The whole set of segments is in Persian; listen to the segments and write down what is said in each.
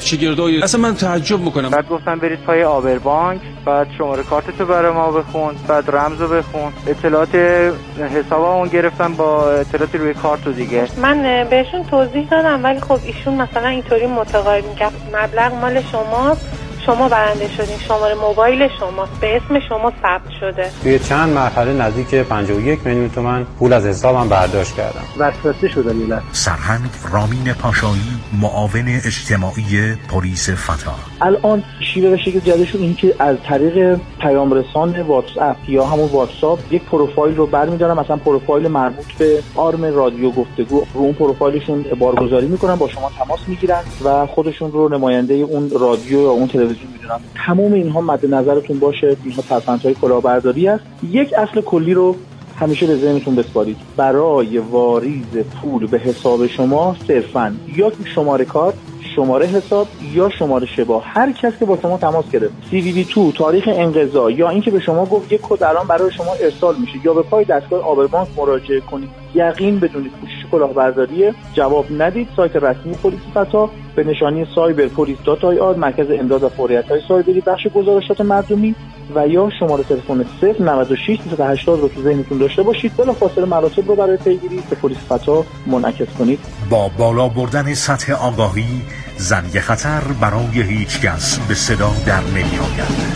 شگردای اصلا من تعجب میکنم. بعد گفتم برید پای آبربانک، بعد شماره کارتتو برای ما بخون، بعد رمزو بخون، اطلاعات حسابمون گرفتن با اطلاعاتی روی کارتو دیگه. من بهشون توضیح دادم ولی خب ایشون مثلا اینطوری متقاعد میگه مبلغ مال شماست، شما برنده شدین، شماره موبایل شماست، به اسم شما ثبت شده. توی چند مرحله نزدیک 51 میلیون تومان پول از حسابم برداشت کردم. وسوسه شده میلاد. سرهنگ رامین پاشایی، معاون اجتماعی پلیس فتا. الان شیوه شکل جدیدشون این که از طریق پیام رسان واتساپ یا همون واتساپ یک پروفایل رو برمی‌دارن، مثلا پروفایل مربوط به آرم رادیو گفتگو، رو اون پروفایلشون بارگذاری میکنن، با شما تماس میگیرن و خودشون رو نماینده اون رادیو یا اون تلویزیون میدونن. تمام اینها مد نظرتون باشه، اینها ترفندهای کلاهبرداری است. یک اصل کلی رو همیشه به ذهنتون بسپارید. برای واریز پول به حساب شما صرفاً یا شماره کارت، شماره حساب یا شماره شبا، هر کس که با شما تماس گرفت، CVV2 تاریخ انقضا یا اینکه به شما گفت یک کد الان برای شما ارسال میشه یا به پای دستگاه آبربانک مراجعه کنید، یقین بدونید کوشش کلاهبرداری، جواب ندید. سایت رسمی پلیس فتا به نشانی cyberpolice.ir، مرکز امداد و فوریت‌های سایبری، بخش گزارشات مردمی و یا شماره تلفن 096 380 رو تو ذهنتون داشته باشید. بلافاصله مراتب رو برای پیگیری به پلیس فتا منعکس کنید. با بالا بردن سطح آگاهی، زنگ خطر برای هیچ کس به صدا در نمی‌آید.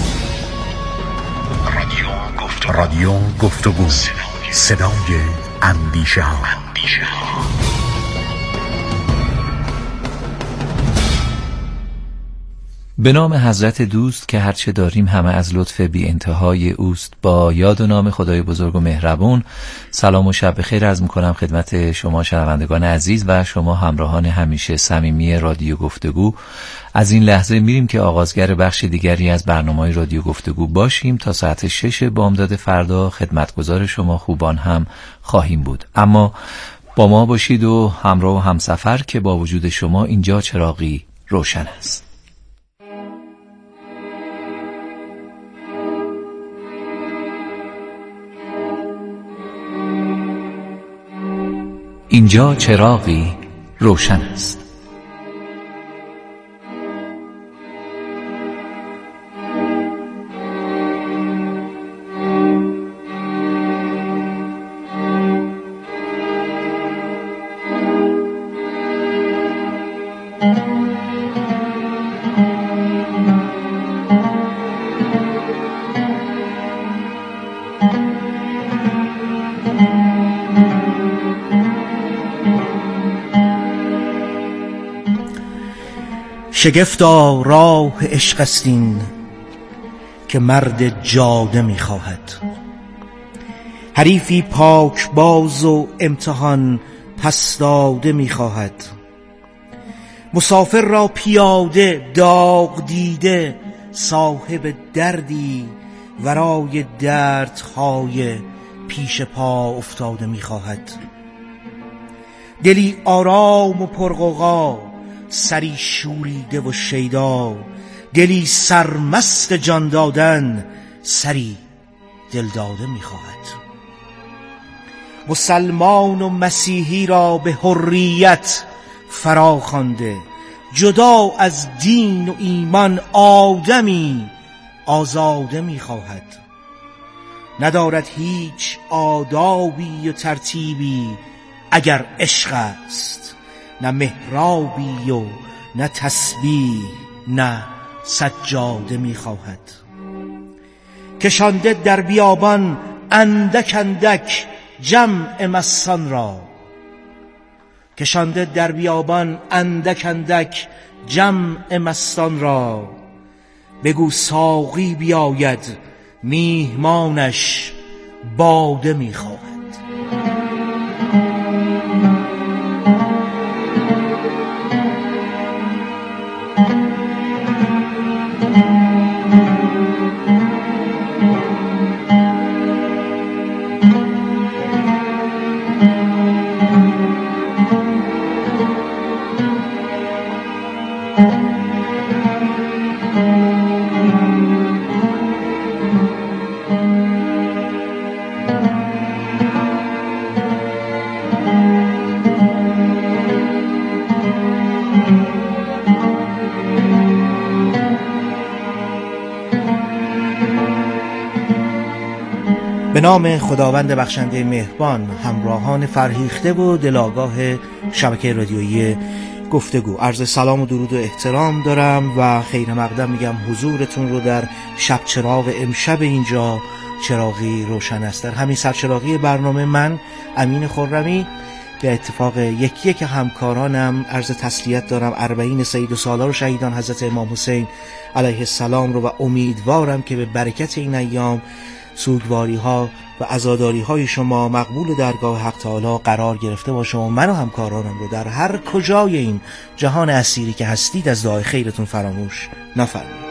رادیو گفتگو، صدای اندیشه ها. به نام حضرت دوست که هرچه داریم همه از لطف بی انتهای اوست. با یاد و نام خدای بزرگ و مهربون، سلام و شب بخیر عرض می‌کنم خدمت شما شنوندگان عزیز و شما همراهان همیشه صمیمی رادیو گفتگو. از این لحظه میریم که آغازگر بخش دیگری از برنامه‌های رادیو گفتگو باشیم. تا ساعت 6 بامداد فردا خدمتگزار شما خوبان هم خواهیم بود. اما با ما باشید و همراه و همسفر که با وجود شما اینجا چراغی روشن است. اینجا چراغی روشن است. شگفتا راه عشق است این که مرد جاده می‌خواهد، حریفی پاک باز و امتحان پس داده می‌خواهد، مسافر را پیاده داغ دیده صاحب دردی ورای دردهای پیش پا افتاده می‌خواهد، دلی آرام و پرغوغا سری شوریده و شیدا، دلی سرمست جان دادن سری دل داده می‌خواهد، مسلمان و مسیحی را به حریت فرا خوانده، جدا از دین و ایمان آدمی آزاده می‌خواهد، ندارد هیچ آدابی و ترتیبی اگر عشق است، نه محرابی و نه تسبیح نه سجاده می‌خواهد، کشانده در بیابان اندک اندک جمع مستان را، کشانده در بیابان اندک اندک جمع مستان را، بگو ساقی بیاید میهمانش باده می‌خواهد. به نام خداوند بخشنده مهربان، همراهان فرهیخته و دلاگاه شبکه رادیویی گفتگو، عرض سلام و درود و احترام دارم و خیر مقدم میگم حضورتون رو در شب چراغ امشب. اینجا چراغی روشن است. در همین سرچراغی برنامه من امین خرمی به اتفاق یکی که همکارانم عرض تسلیت دارم 40 سید سالار شهیدان حضرت امام حسین علیه السلام رو و امیدوارم که به برکت این ایام سوگواری ها و عزاداری های شما مقبول درگاه حق تعالی قرار گرفته باشه و من و همکارانم رو در هر کجای این جهان اسیری که هستید از دعای خیرتون فراموش نفرمایید.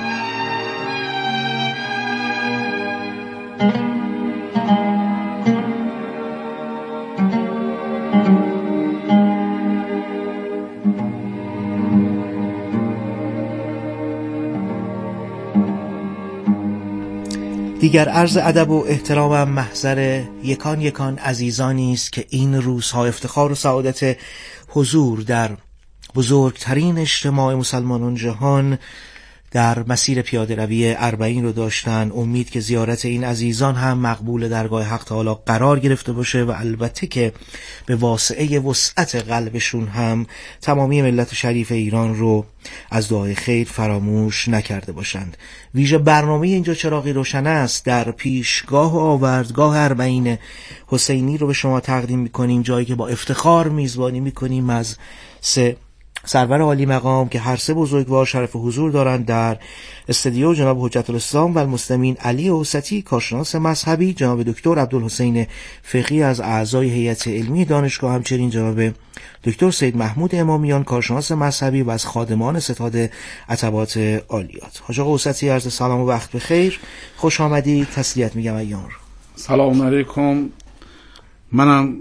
دیگر عرض ادب و احترامم محضر یکان عزیزانی است که این روزها افتخار و سعادت حضور در بزرگترین اجتماع مسلمانان جهان در مسیر پیاده روی 40 رو داشتن. امید که زیارت این عزیزان هم مقبول درگاه حق تعالی قرار گرفته باشه و البته که به واسعه وسعت قلبشون هم تمامی ملت شریف ایران رو از دعای خیر فراموش نکرده باشند. ویژه برنامه اینجا چراغی روشن است در پیشگاه و آوردگاه 40 حسینی رو به شما تقدیم میکنیم، جایی که با افتخار میزبانی میکنیم از 3 سرور عالی مقام که هر 3 بزرگوار شرف حضور دارند در استودیو. جناب حجت الاسلام و المسلمین علی اوسطی، کارشناس مذهبی، جناب دکتر عبدالحسین فقیه از اعضای هیئت علمی دانشگاه، همچنین جناب دکتر سید محمود امامیان، کارشناس مذهبی و از خادمان ستاد عتبات عالیات. حاج آقا اوسطی، عرض سلام و وقت بخیر، خوش آمدید، تسلیت میگم ایام رو. سلام علیکم. منم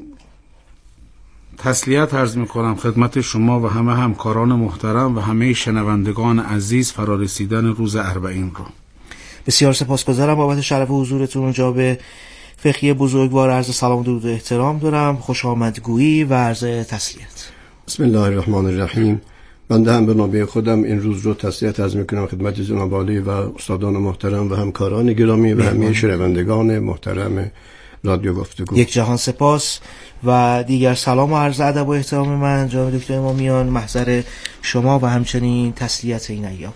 تسلیت عرض میکنم خدمت شما و همه همکاران محترم و همه شنوندگان عزیز فرارسیدن روز 40 رو. بسیار سپاسگزارم بابت شرف حضورتون اونجا به فقیه بزرگوار. عرض سلام و درود و احترام دارم، خوش آمدگویی و عرض تسلیت. بسم الله الرحمن الرحیم. بنده هم به نوبه خودم این روز رو تسلیت عرض میکنم خدمت جناب عالی و استادان محترم و همکاران گرامی و همه شنوندگان محترم رادیو گفتگو. یک جهان سپاس و دیگر سلام و عرض ادب و احترام من جناب دکتر امامیان محضر شما و همچنین تسلیت این ایام.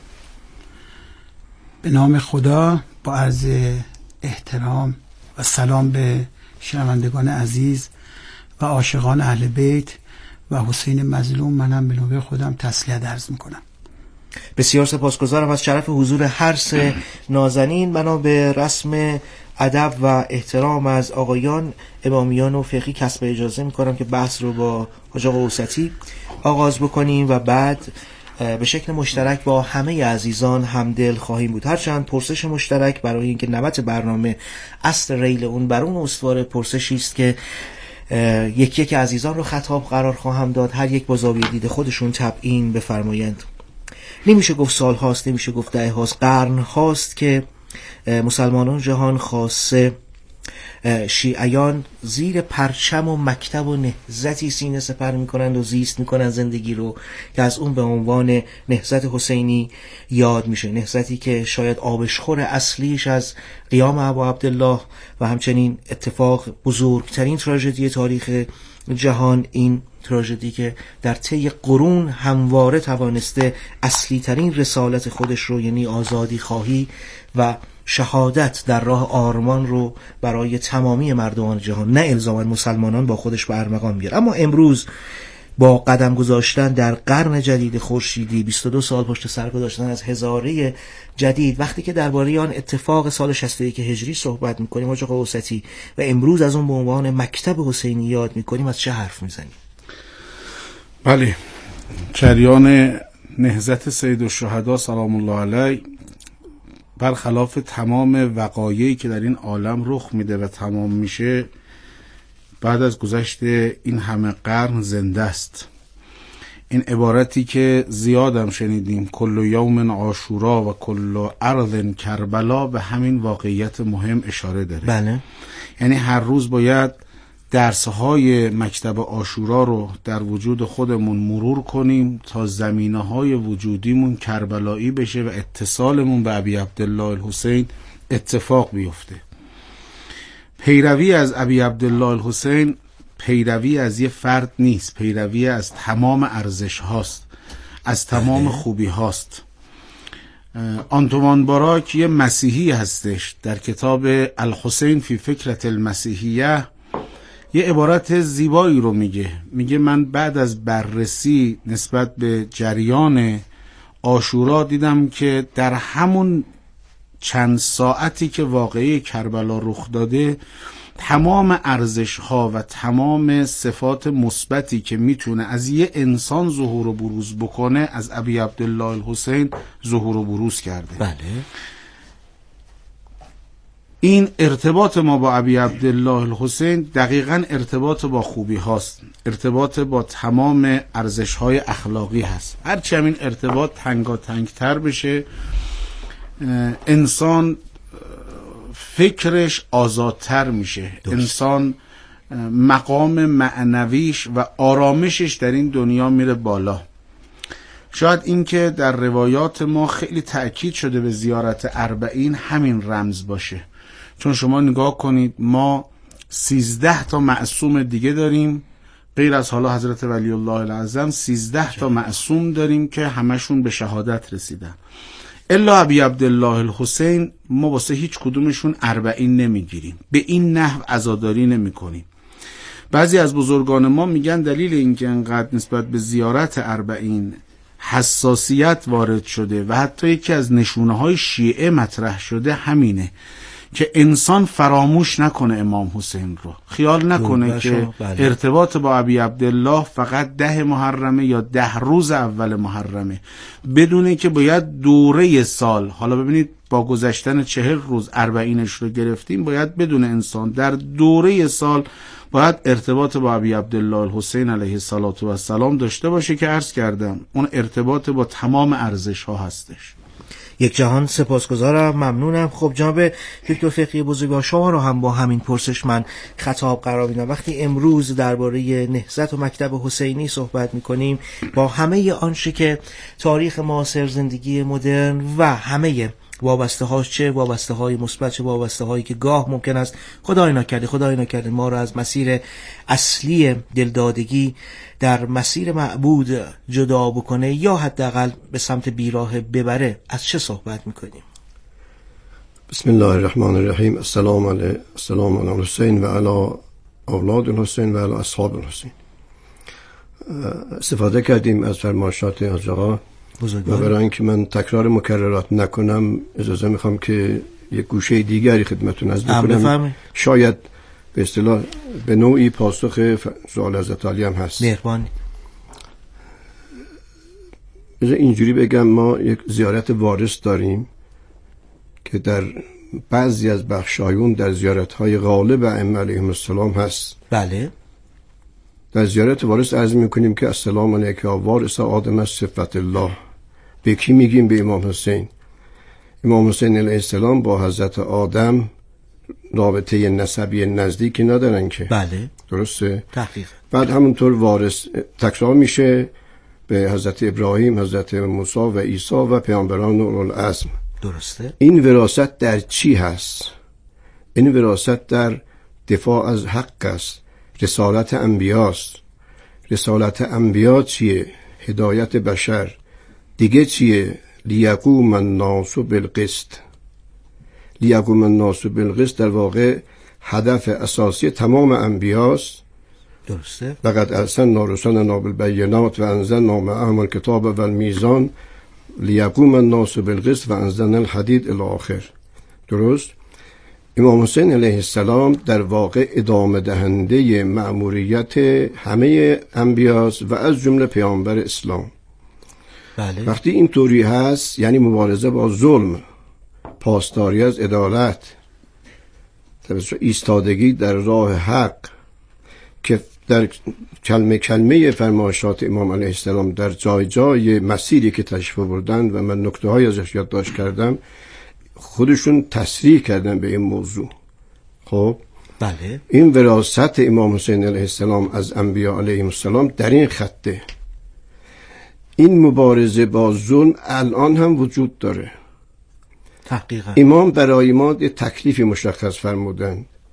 به نام خدا با عرض احترام و سلام به شنوندگان عزیز و عاشقان اهل بیت و حسین مظلوم، منم به نوبه خودم تسلیت عرض میکنم. بسیار سپاسگزارم از شرف حضور هر 3 نازنین. بنا به رسم ادب و احترام از آقایان امامیان و فقیه کسب اجازه میکنم که بحث رو با حاج آقا اوسطی آغاز بکنیم و بعد به شکل مشترک با همه عزیزان همدل خواهیم بود. هرچند پرسش مشترک برای اینکه نمط برنامه اصل ریل اون بر اون استوار پرسشی است که یکی عزیزان رو خطاب قرار خواهم داد، هر یک با زاویه دید خودشون تبیین بفرمایند. نمیشه گفت سال هاست، نمیشه گفت 10 هاست، قرن هاست که مسلمانان جهان خاصه شیعیان زیر پرچم و مکتب و نهضتی سینه سپر میکنند و زیست میکنند زندگی رو که از اون به عنوان نهضت حسینی یاد میشه. نهضتی که شاید آبشخور اصلیش از قیام ابا عبدالله و همچنین اتفاق بزرگترین تراژدی تاریخ جهان، این تراژدی که در طی قرون همواره توانسته اصلی ترین رسالت خودش رو، یعنی آزادی خواهی و شهادت در راه آرمان رو برای تمامی مردمان جهان، نه الزاما مسلمانان، با خودش به ارمغان بیاره. اما امروز با قدم گذاشتن در قرن جدید خورشیدی، 22 سال پشت سر گذاشتن از هزاره جدید، وقتی که درباره آن اتفاق سال 61 هجری صحبت میکنیم حاج آقا اوسطی و امروز از اون به عنوان مکتب حسینی یاد میکنیم، از چه حرف میزنیم؟ بله، جریان نهضت سید الشهدا سلام الله علیه برخلاف تمام وقایعی که در این عالم رخ میده و تمام میشه بعد از گذشت این همه قرن زنده است. این عبارتی که زیادم شنیدیم، کل یوم عاشورا و کل ارض کربلا، به همین واقعیت مهم اشاره داره. بله. یعنی هر روز باید درسهای مکتب عاشورا رو در وجود خودمون مرور کنیم تا زمینه‌های وجودیمون کربلایی بشه و اتصالمون به ابی عبدالله الحسین اتفاق بیفته. پیروی از ابی عبدالله الحسین پیروی از یه فرد نیست، پیروی از تمام ارزش هاست، از تمام خوبی هاست. آنتوان باراک یه مسیحی هستش، در کتاب الحسین فی فکرت المسیحیه یه عبارت زیبایی رو میگه من بعد از بررسی نسبت به جریان عاشورا دیدم که در همون چند ساعتی که واقعه کربلا رخ داده تمام ارزش ها و تمام صفات مثبتی که میتونه از یه انسان ظهور و بروز بکنه از ابی عبدالله الحسین ظهور و بروز کرده. بله. این ارتباط ما با ابی عبدالله الحسین دقیقاً ارتباط با خوبی هاست، ارتباط با تمام ارزش های اخلاقی هست. هرچی همین ارتباط تنگاتنگتر بشه انسان فکرش آزادتر میشه، انسان مقام معنویش و آرامشش در این دنیا میره بالا. شاید این که در روایات ما خیلی تأکید شده به زیارت اربعین همین رمز باشه، چون شما نگاه کنید ما 13 تا معصوم دیگه داریم غیر از حالا حضرت ولی الله الاعظم، 13 تا معصوم داریم که همشون به شهادت رسیدن. الا ابی عبدالله الحسین ما واسه هیچ کدومشون اربعین نمیگیریم، به این نحو عزاداری نمی کنیم. بعضی از بزرگان ما میگن دلیل اینکه انقدر نسبت به زیارت اربعین حساسیت وارد شده و حتی یکی از نشونه های شیعه مطرح شده همینه که انسان فراموش نکنه امام حسین رو، خیال نکنه که ارتباط با ابی عبدالله فقط 10 محرمه یا 10 روز اول محرمه، بدونه که باید دوره سال، حالا ببینید با گذشتن 40 روز اربعینش رو گرفتیم، باید بدونه انسان در دوره سال باید ارتباط با ابی عبدالله الحسین علیه السلام داشته باشه که عرض کردم اون ارتباط با تمام ارزش ها هستش. یک جهان سپاسگزارم، ممنونم. خب جناب دکتر فقیه بزرگوار، شما رو هم با همین پرسش من خطاب قرار میدم. وقتی امروز درباره نهضت و مکتب حسینی صحبت میکنیم، با همه آنچه که تاریخ معاصر، زندگی مدرن و همه وابسته هاش، چه وابسته های مثبت چه وابسته هایی که گاه ممکن است خدای نکرده ما را از مسیر اصلی دلدادگی در مسیر معبود جدا بکنه یا حداقل به سمت بیراه ببره، از چه صحبت میکنیم؟ بسم الله الرحمن الرحیم. السلام علی الحسین و علی اولاد الحسین و علی اصحاب الحسین. استفاده کردیم از فرمایشات حاج آقا و برای اینکه من تکرار مکررات نکنم اجازه میخوام که یک گوشه دیگری خدمتتون عرض بکنم، شاید به اصطلاح به نوعی پاسخ سوال حضرت علی هم هست. مهربانی. اینجوری بگم، ما یک زیارت وارث داریم که در بعضی از بخشایون در زیارت‌های غالب ائمه علیهم السلام هست. بله. در زیارت وارث عرض میکنیم که السلام علیک یا وارث آدم از صفت الله. به کی میگیم؟ به امام حسین. امام حسین علیه السلام با حضرت آدم رابطه نسبی نزدیکی ندارن که. بله. درسته؟ تحقیق. بعد همونطور وارث تکرار میشه به حضرت ابراهیم، حضرت موسی و عیسی و پیامبران اولوالعزم. درسته. این وراثت در چی هست؟ این وراثت در دفاع از حق است. رسالت انبیاست. رسالت انبیا چیه؟ هدایت بشر. دیگه چیه؟ لیقوم الناس بالقسط. لیقوم الناس بالقسط در واقع هدف اساسی تمام انبیاست. درسته. لقد ارسلنا رسلنا بالبینات و انزلنا معهم الکتاب و المیزان لیقوم الناس بالقسط و انزلنا الحدید الی آخر. درست؟ امام حسین علیه السلام در واقع ادامه دهنده مأموریت همه انبیاست و از جمله پیامبر اسلام. بله. وقتی این طوری هست یعنی مبارزه با ظلم، پاسداری از عدالت، ایستادگی در راه حق که در کلمه فرمایشات امام علیه السلام در جای جای مسیری که تشریف بردن و من نکته های ازش یادداشت کردم خودشون تصریح کردن به این موضوع. خب بله. این وراثت امام حسین علیه السلام از انبیا علیهم السلام در این خطه. این مبارزه با ظلم الان هم وجود داره. تحقیقا. امام برای ما یه تکلیفی مشخص فرمودن.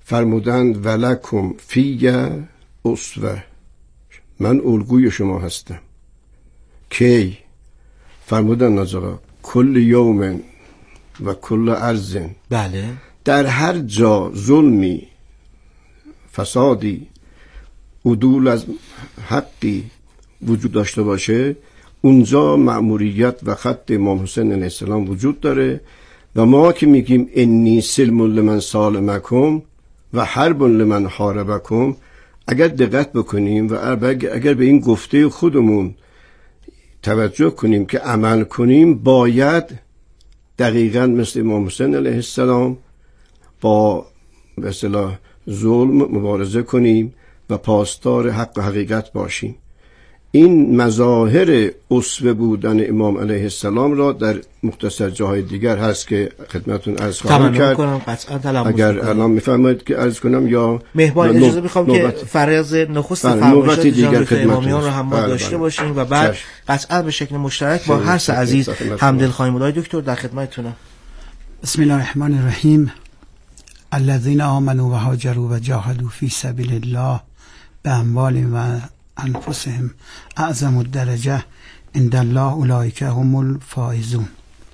فرمودند ولکم فی اسوه، من الگوی شما هستم. کی؟ فرمودند نازقا کل یوم و کل ارض. بله. در هر جا ظلمی، فسادی، عدول از حقی وجود داشته باشه، اونجا مأموریت و خط امام حسین علیه السلام وجود داره و ما که میگیم انی سلم لمن سالمکم و حرب لمن حاربکم، اگر دقت بکنیم و اگر به این گفته خودمون توجه کنیم که عمل کنیم، باید دقیقاً مثل امام حسین علیه السلام با به اصطلاح ظلم مبارزه کنیم و پاسدار حق و حقیقت باشیم. این مظاهر اسوه بودن امام علیه السلام را در مختصر جاهای دیگر هست که خدمتون عرض خواهم کرد. اگر الان میفرمایید که عرض کنم یا مهمان اجازه میخوام که فراز نخست فرمایشات جناب امامیان رو هم ما داشته باشیم و بعد قطعا به شکل مشترک با هر سه عزیز همدل خواهیم بود. دکتر در خدمتتونم. بسم الله الرحمن الرحیم. الذين آمنوا وهاجروا وجاهدوا في سبيل الله بأموالهم و انفسهم اعظم الدرجه عند الله اولئک هم الفائزون.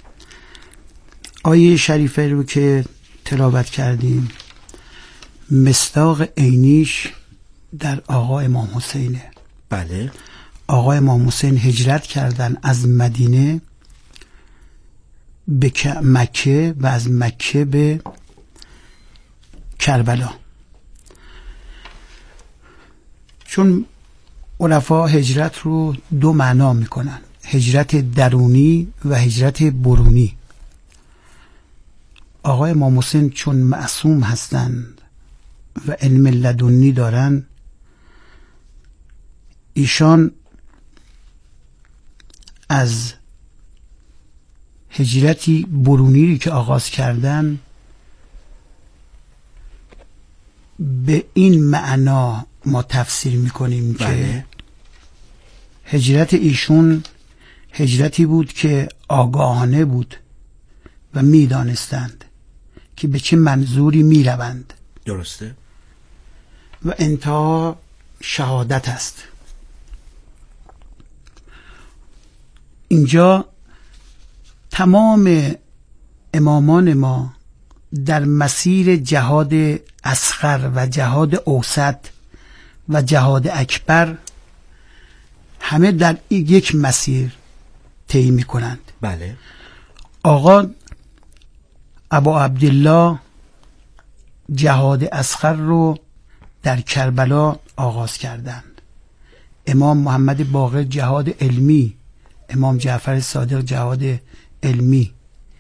آیه شریفه رو که تلاوت کردیم مصداق عینیش در آقا امام حسینه. بله. آقا امام حسین هجرت کردن از مدینه به مکه و از مکه به کربلا. چون علفا هجرت رو دو معنا میکنن، هجرت درونی و هجرت برونی. آقای امام حسین چون معصوم هستند و علم لدنی دارن، ایشان از هجرتی برونی که آغاز کردن به این معنا ما تفسیر میکنیم که هجرت ایشون هجرتی بود که آگاهانه بود و میدانستند که به چه منظوری میروند. درسته. و انتها شهادت است. اینجا تمام امامان ما در مسیر جهاد اصغر و جهاد اوسط و جهاد اکبر همه در یک مسیر طی می‌کنند. بله. آقا ابا عبدالله جهاد اصغر رو در کربلا آغاز کردند. امام محمد باقر جهاد علمی، امام جعفر صادق جهاد علمی.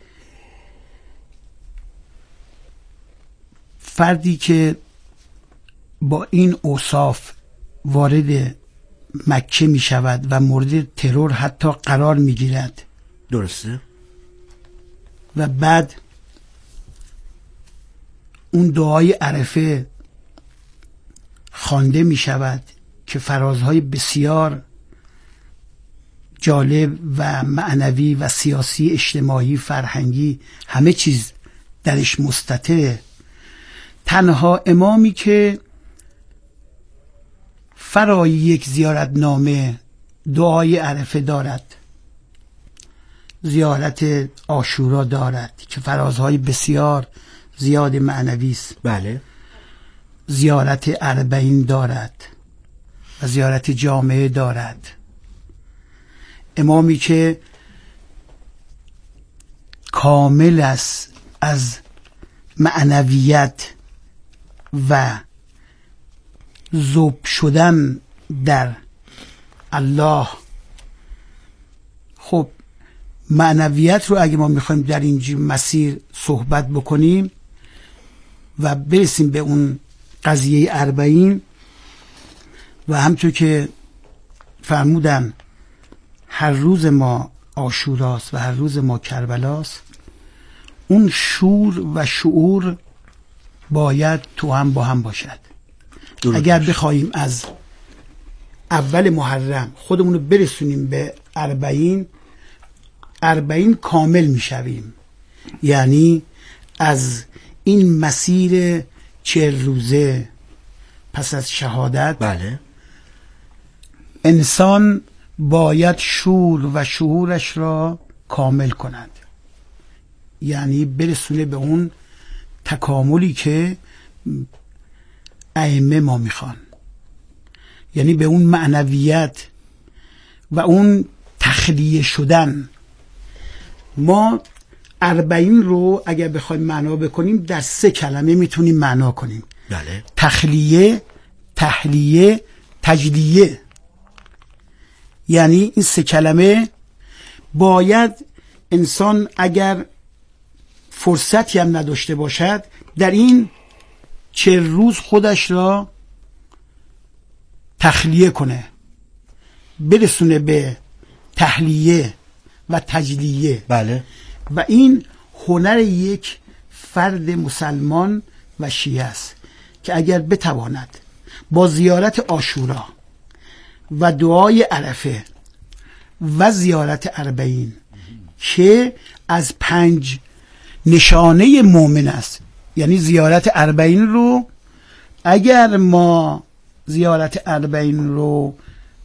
فردی که با این اوصاف وارد مکه می شود و مورد ترور حتی قرار می گیرد. درسته. و بعد اون دعای عرفه خوانده می شود که فرازهای بسیار جالب و معنوی و سیاسی، اجتماعی، فرهنگی، همه چیز درش مستتره. تنها امامی که فرای یک زیارتنامه دعای عرفه دارد، زیارت عاشورا دارد که فرازهای بسیار زیاد معنوی است. بله. زیارت اربعین دارد و زیارت جامعه دارد. امامی که کامل است از معنویت و ذوب شدن در الله. خب معنویت رو اگه ما میخوایم در این مسیر صحبت بکنیم و برسیم به اون قضیه اربعین، و همطور که فرمودن هر روز ما عاشوراست و هر روز ما کربلاست، اون شور و شعور باید تو هم با هم باشد. اگر بخوایم از اول محرم خودمون رو برسونیم به اربعین کامل میشویم. یعنی از این مسیر 40 روزه پس از شهادت، بله، انسان باید شور و شعورش را کامل کند، یعنی برسونه به اون تکاملی که ائمه ما میخوان، یعنی به اون معنویت و اون تخلیه شدن. ما 40 رو اگر بخوایم معنا بکنیم در 3 کلمه میتونیم معنا کنیم. بله. تخلیه، تحلیه، تجلیه. یعنی این 3 کلمه باید انسان اگر فرصتی هم نداشته باشد در این 40 روز خودش را تخلیه کنه، برسونه به تحلیه و تجلیه. بله. و این هنر یک فرد مسلمان و شیعه است که اگر بتواند با زیارت عاشورا و دعای عرفه و زیارت 40 که از 5 نشانه مؤمن است، یعنی زیارت 40 رو اگر ما زیارت 40 رو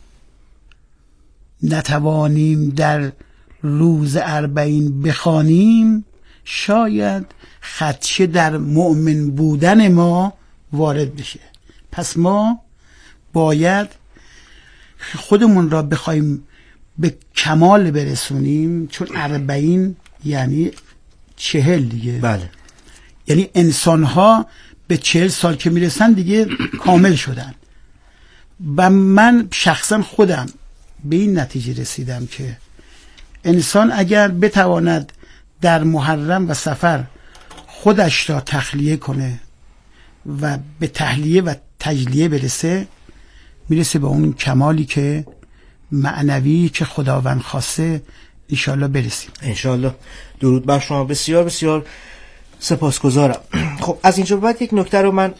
نتوانیم در روز 40 بخوانیم، شاید خدشه در مؤمن بودن ما وارد بشه. پس ما باید خودمون را بخوایم به کمال برسونیم، چون 40 یعنی 40 دیگه. بله. یعنی انسان ها به 40 سال که میرسن دیگه کامل شدن. و من شخصا خودم به این نتیجه رسیدم که انسان اگر بتواند در محرم و صفر خودش را تخلیه کنه و به تحلیه و تجلیه برسه، میرسه به اون کمالی که معنوی که خداوند خواسته انشالله برسیم. انشالله. درود بر شما. بسیار بسیار سپاسگزارم. خب از اینجا بعد یک نکته رو من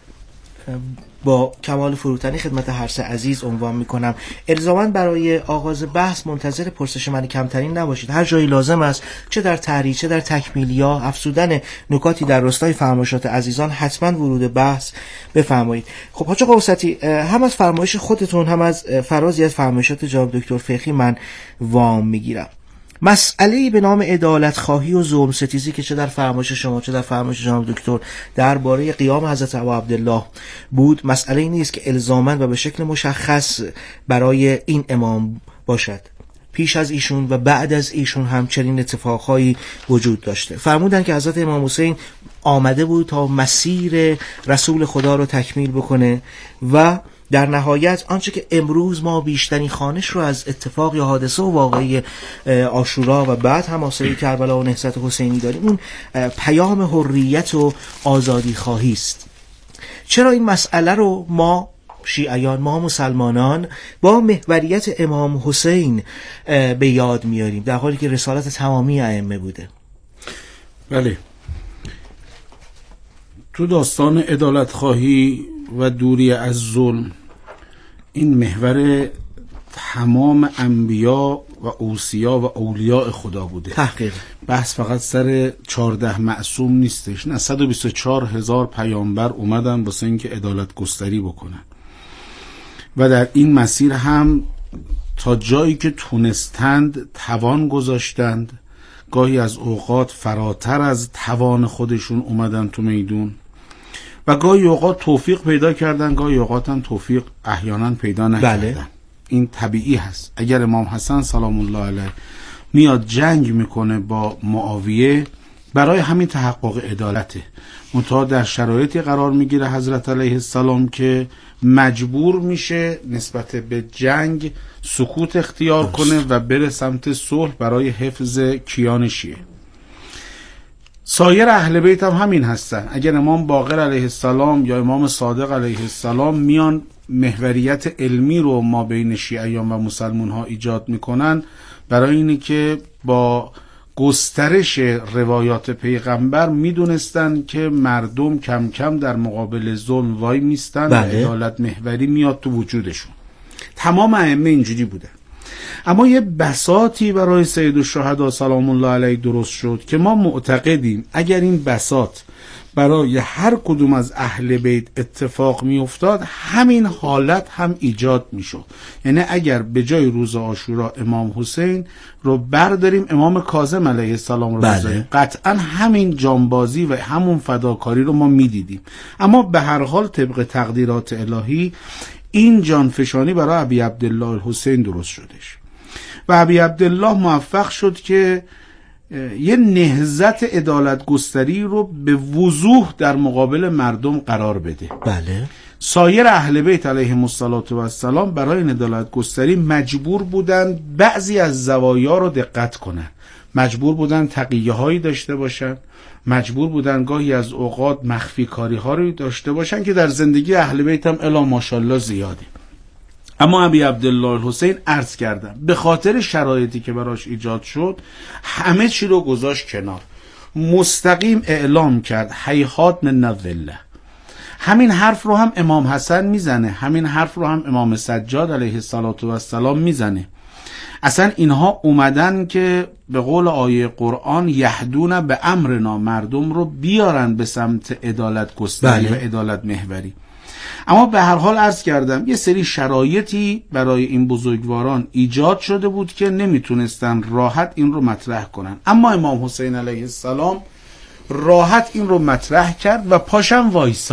با کمال فروتنی خدمت هر سه عزیز عنوان میکنم. الزاما برای آغاز بحث منتظر پرسش من کمترین نباشید. هر جایی لازم است، چه در تحریر چه در تکمیل یا افزودن نکاتی در راستای فرمایشات عزیزان، حتما ورود بحث بفرمایید. خب حاج آقا وسطی، هم از فرمایش خودتون هم از فرازی از فرمایشات جناب دکتر فقیه من وام میگیرم. مسئله‌ای به نام عدالت خواهی و ظلم ستیزی که چه در فرمایش شما چه در فرمایش جناب دکتر درباره قیام حضرت ابا عبدالله بود، مسئله‌ای نیست که الزاماً و به شکل مشخص برای این امام باشد. پیش از ایشون و بعد از ایشون هم چنین اتفاقهایی وجود داشته. فرمودن که حضرت امام حسین آمده بود تا مسیر رسول خدا رو تکمیل بکنه و در نهایت آنچه که امروز ما بیشترین خوانش رو از اتفاق یا حادثه و واقعی عاشورا و بعد هم حادثه کربلا و نهضت حسینی داریم، اون پیام حریت و آزادی خواهی است. چرا این مسئله رو ما شیعیان، ما مسلمانان با محوریت امام حسین به یاد میاریم در حالی که رسالت تمامی ائمه بوده؟ بله، تو داستان عدالت خواهی و دوری از ظلم این محور تمام انبیا و اوصیا و اولیاء خدا بوده. تحقیق بحث فقط سر 14 معصوم نیستش، نه، 124,000 پیامبر اومدن واسه اینکه عدالت گستری بکنن و در این مسیر هم تا جایی که تونستند توان گذاشتند، گاهی از اوقات فراتر از توان خودشون اومدن تو میدون و گاهی اوقات توفیق پیدا کردن، گاهی اوقات هم توفیق احیانا پیدا نکردن. بله. این طبیعی هست. اگر امام حسن سلام الله علیه میاد جنگ میکنه با معاویه برای همین تحقق عدالته، منتها در شرایطی قرار میگیره حضرت علیه السلام که مجبور میشه نسبت به جنگ سکوت اختیار کنه و بره سمت صلح برای حفظ کیان شیعه. سایر اهل بیت هم همین هستن. اگر امام باقر علیه السلام یا امام صادق علیه السلام میان محوریت علمی رو ما بین شیعیان و مسلمان ها ایجاد میکنن برای اینه که با گسترش روایات پیغمبر میدونستن که مردم کم کم در مقابل ظلم وای میستن. بله. و عدالت محوری میاد تو وجودشون. تمام ائمه اینجوری بوده. اما یه بساطی برای سید الشهدا سلام الله علیه درست شد که ما معتقدیم اگر این بساط برای هر کدوم از اهل بیت اتفاق می افتاد همین حالت هم ایجاد می شد. یعنی اگر به جای روز عاشورا امام حسین رو برداریم امام کاظم علیه السلام رو بذاریم، قطعا همین جانبازی و همون فداکاری رو ما می دیدیم. اما به هر حال طبق تقدیرات الهی این جانفشانی برای ابی عبدالله الحسین درست شدش و ابی عبدالله موفق شد که یه نهضت عدالت گستری رو به وضوح در مقابل مردم قرار بده. بله. سایر اهل بیت علیهم السلام برای این عدالت گستری مجبور بودن بعضی از زوایا رو دقت کنن، مجبور بودن تقیه هایی داشته باشن، مجبور بودن گاهی از اوقات مخفی کاری ها رو داشته باشن که در زندگی اهل بیت هم الا ماشاءالله زیاده. اما ابی عبدالله الحسین عرض کردم به خاطر شرایطی که براش ایجاد شد همه چی رو گذاشت کنار، مستقیم اعلام کرد هیهات من الظله. همین حرف رو هم امام حسن میزنه، همین حرف رو هم امام سجاد علیه السلام میزنه. اصلا اینها اومدن که به قول آیه قرآن یهدون به امرنا، مردم رو بیارن به سمت عدالت گستری و عدالت محوری. اما به هر حال عرض کردم یه سری شرایطی برای این بزرگواران ایجاد شده بود که نمیتونستن راحت این رو مطرح کنن. اما امام حسین علیه السلام راحت این رو مطرح کرد و پاشم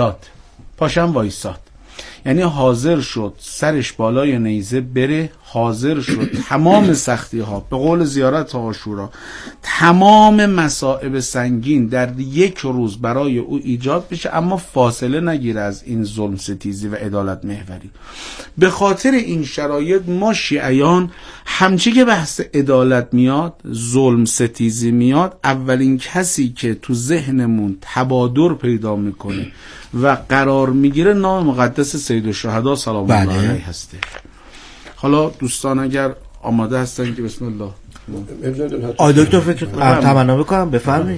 وایساد. یعنی حاضر شد سرش بالای نیزه بره، حاضر شد تمام سختی ها، به قول زیارت عاشورا تمام مصائب سنگین در یک روز برای او ایجاد بشه، اما فاصله نگیره از این ظلم ستیزی و عدالت محوری. به خاطر این شرایط ما شیعیان همچی که بحث عدالت میاد، ظلم ستیزی میاد، اولین کسی که تو ذهنمون تبادر پیدا میکنه و قرار میگیره نام مقدس سید الشهدا سلام الله علیه هسته. حالا دوستان اگر آماده هستن که بسم الله. دکتر فکر تمنا بکنم. بفرمایید.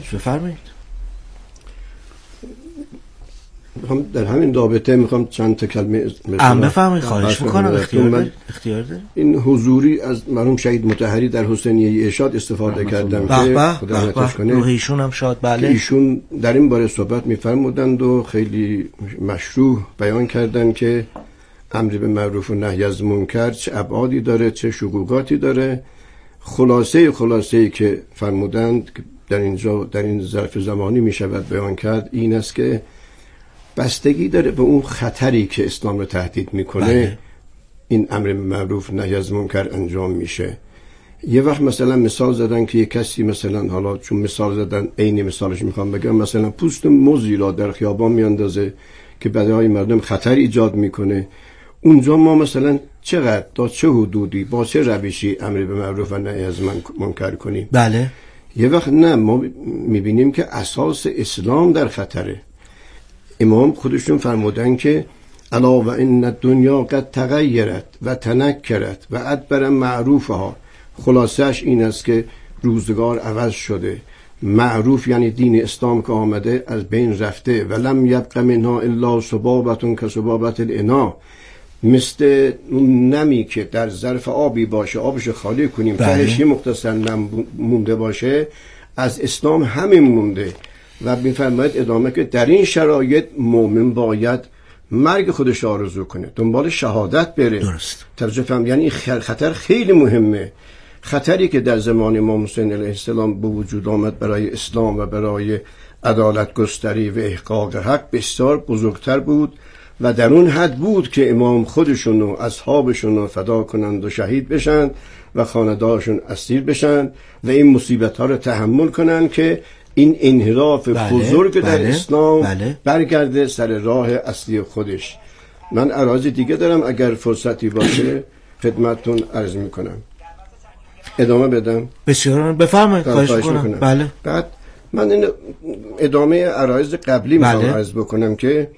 میخوام در همین رابطه میخوام چند تا کلمه بفرمایید. خواهش میکنم. اختیار دارید. این حضوری از مرحوم شهید مطهری در حسینیه ارشاد استفاده کردم که خدا رحمتش کنه. روح ایشون هم شاد. بله. ایشون در این باره صحبت میفرمودند و خیلی مشروع بیان کردن که امر به معروف و نهی از منکر چه ابعادی داره، چه شقوقاتی داره. خلاصه که فرمودند در اینجا در این ظرف زمانی میشود بیان کرد این است که بستگی داره به اون خطری که اسلام رو تهدید میکنه. این امر به معروف نهی از منکر انجام میشه. یه وقت مثلا مثال زدن که یه کسی مثلا، حالا چون مثال زدن عین مثالش میخوام بگم، مثلا پوست موزی را در خیابان میاندازه که برای مردم خطر ایجاد میکنه. اونجا ما مثلا چقدر تا چه حدودی با چه روشی امر به معروف و نهی از منکر کنیم؟ بله. یه وقت نه، ما میبینیم که اساس اسلام در خطره. امام خودشون فرمودن که الا و ان الدنیا قد تغیرت و تنکرت و ادبر معروفها. خلاصش این است که روزگار عوض شده، معروف یعنی دین اسلام که آمده از بین رفته. و لم یبق منها الا سبابتون که سبابت الانا، مثل نمی که در ظرف آبی باشه آبش خالی کنیم تهش مختصر نم مونده باشه، از اسلام همین مونده. و میفرماید ادامه که در این شرایط مؤمن باید مرگ خودش آرزو کنه، دنبال شهادت بره. درست. توجه فهم. یعنی خطر خیلی مهمه. خطری که در زمان امام حسین علیه السلام به وجود آمد برای اسلام و برای عدالت گستری و احقاق حق بسیار بزرگتر بود و در اون حد بود که امام خودشون و اصحابشون رو فدا کنند و شهید بشن و خانداشون اسیر بشن و این مصیبت ها رو تحمل کنند که این انحراف بزرگ در اسلام برگرده سر راه اصلی خودش. من عرض دیگه دارم، اگر فرصتی باشه خدمتتون عرض میکنم. ادامه بدم؟ بسیار بفرمایید. خواهش میکنم. بله. بعد من این ادامه عرایض قبلی میخوام عرض بکنم که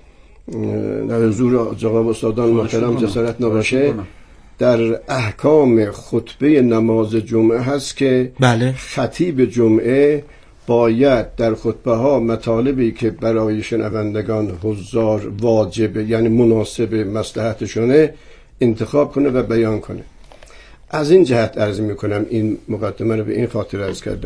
در حضور جناب استادان محترم جسارت نباشه. در احکام خطبه نماز جمعه هست که خطیب جمعه باید در خطبه ها مطالبی که برای شنوندگان حضار واجبه، یعنی مناسب مصلحتشونه، انتخاب کنه و بیان کنه. از این جهت عرض میکنم، این مقدمه رو به این خاطر عرض کردم.